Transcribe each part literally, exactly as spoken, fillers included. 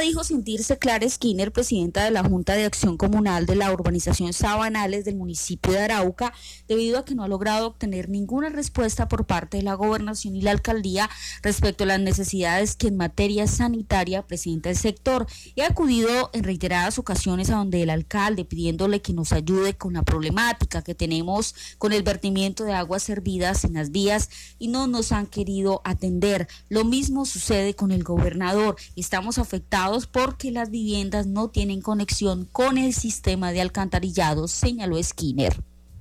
dijo sentirse Clara Skinner, presidenta de la Junta de Acción Comunal de la urbanización Sabanales del municipio de Arauca, debido a que no ha logrado obtener ninguna respuesta por parte de la gobernación y la alcaldía respecto a las necesidades que en materia sanitaria presenta el sector, y ha acudido en reiteradas ocasiones a donde el alcalde pidiéndole que nos ayude con la problemática que tenemos con el vertimiento de aguas servidas en las vías, y no nos han querido atender. Lo mismo sucede con el gobernador. Estamos afectados porque las viviendas no tienen conexión con el sistema de alcantarillado, señaló Skinner.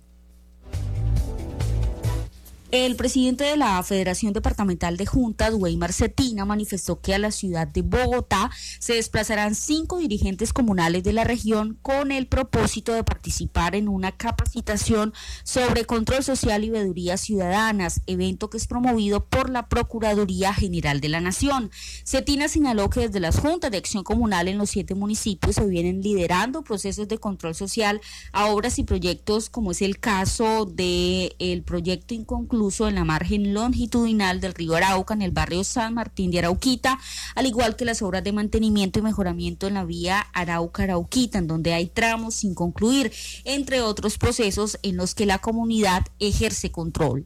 El presidente de la Federación Departamental de Juntas, Weimar Cetina, manifestó que a la ciudad de Bogotá se desplazarán cinco dirigentes comunales de la región con el propósito de participar en una capacitación sobre control social y veedurías ciudadanas, evento que es promovido por la Procuraduría General de la Nación. Cetina señaló que desde las juntas de acción comunal en los siete municipios se vienen liderando procesos de control social a obras y proyectos, como es el caso del proyecto inconcluso en la margen longitudinal del río Arauca en el barrio San Martín de Arauquita, al igual que las obras de mantenimiento y mejoramiento en la vía Arauca-Arauquita, en donde hay tramos sin concluir, entre otros procesos en los que la comunidad ejerce control.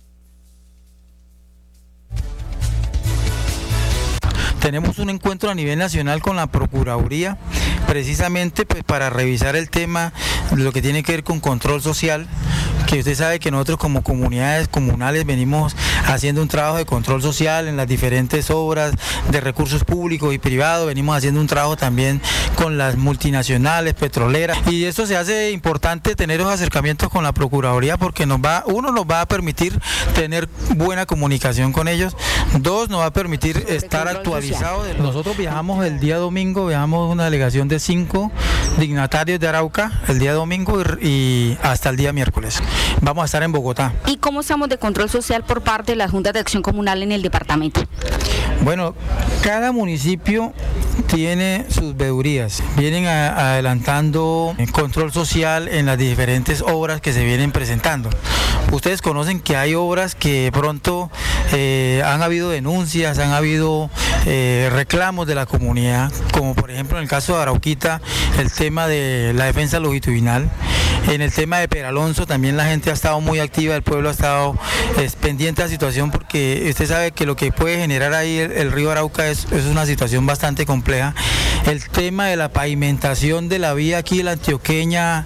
Tenemos un encuentro a nivel nacional con la Procuraduría, precisamente pues para revisar el tema de lo que tiene que ver con control social, que usted sabe que nosotros como comunidades comunales venimos haciendo un trabajo de control social en las diferentes obras de recursos públicos y privados, venimos haciendo un trabajo también con las multinacionales, petroleras, y eso se hace importante tener los acercamientos con la Procuraduría porque nos va, uno nos va a permitir tener buena comunicación con ellos, dos nos va a permitir estar actualizados. De los... Nosotros viajamos el día domingo, viajamos una delegación de cinco dignatarios de Arauca el día domingo y, y hasta el día miércoles. Vamos a estar en Bogotá. ¿Y cómo estamos de control social por parte de la Junta de Acción Comunal en el departamento? Bueno, cada municipio tiene sus veedurías, vienen a, adelantando control social en las diferentes obras que se vienen presentando. Ustedes conocen que hay obras que pronto eh, han habido denuncias, han habido eh, reclamos de la comunidad, como por ejemplo en el caso de Arauquita, el tema de la defensa longitudinal. En el tema de Peralonso también la gente ha estado muy activa, el pueblo ha estado es, pendiente de la situación porque usted sabe que lo que puede generar ahí el, el río Arauca es, es una situación bastante compleja. El tema de la pavimentación de la vía aquí de la Antioqueña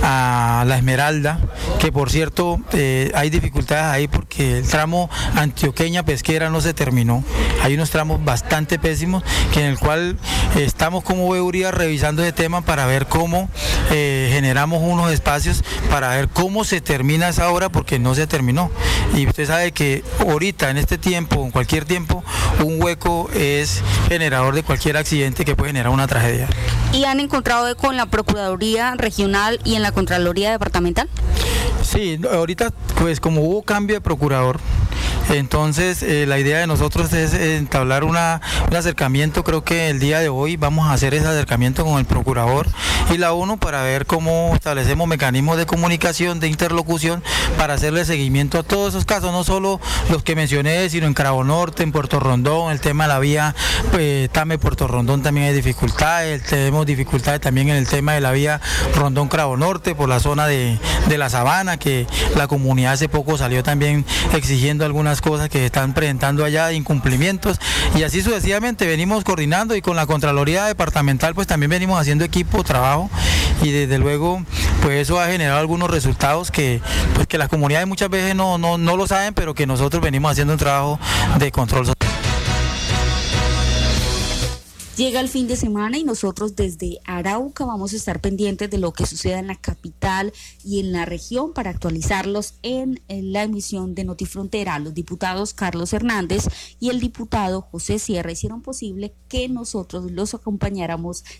a La Esmeralda, que por cierto eh, hay dificultades ahí porque el tramo Antioqueña Pesquera no se terminó. Hay unos tramos bastante pésimos que en el cual eh, estamos como veeduría revisando ese tema para ver cómo eh, generamos unos espacios para ver cómo se termina esa obra porque no se terminó. Y usted sabe que ahorita en este tiempo, en cualquier tiempo, un hueco es generador de cualquier accidente que puede generar una tragedia. ¿Y han encontrado eco en la Procuraduría Regional y en la Contraloría Departamental? Sí, ahorita pues como hubo cambio de procurador, entonces eh, la idea de nosotros es entablar una, un acercamiento. Creo que el día de hoy vamos a hacer ese acercamiento con el procurador y la ONU para ver cómo establecemos mecanismos de comunicación, de interlocución, para hacerle seguimiento a todos esos casos, no solo los que mencioné, sino en Cravo Norte, en Puerto Rondón, el tema de la vía pues, Tame Puerto Rondón también hay dificultades, tenemos dificultades también en el tema de la vía Rondón Cravo Norte por la zona de, de la Sabana, que la comunidad hace poco salió también exigiendo algunas cosas que se están presentando allá, incumplimientos, y así sucesivamente venimos coordinando, y con la Contraloría Departamental pues también venimos haciendo equipo, trabajo, y desde luego pues eso ha generado algunos resultados que pues que las comunidades muchas veces no, no, no lo saben, pero que nosotros venimos haciendo un trabajo de control social. Llega el fin de semana y nosotros desde Arauca vamos a estar pendientes de lo que suceda en la capital y en la región para actualizarlos en, en la emisión de Notifrontera. Los diputados Carlos Hernández y el diputado José Sierra hicieron posible que nosotros los acompañáramos